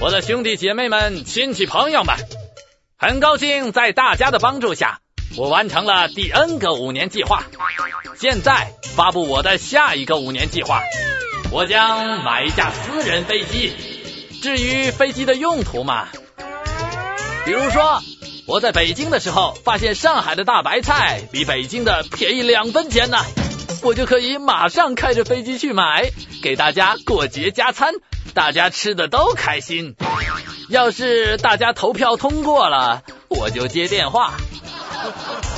我的兄弟姐妹们、亲戚朋友们，很高兴在大家的帮助下，我完成了第 N 个5年计划。现在发布我的下一个5年计划，我将买一架私人飞机。至于飞机的用途嘛，比如说我在北京的时候发现上海的大白菜比北京的便宜2分钱呢，我就可以马上开着飞机去买，给大家过节加餐，大家吃的都开心。要是大家投票通过了，我就接电话。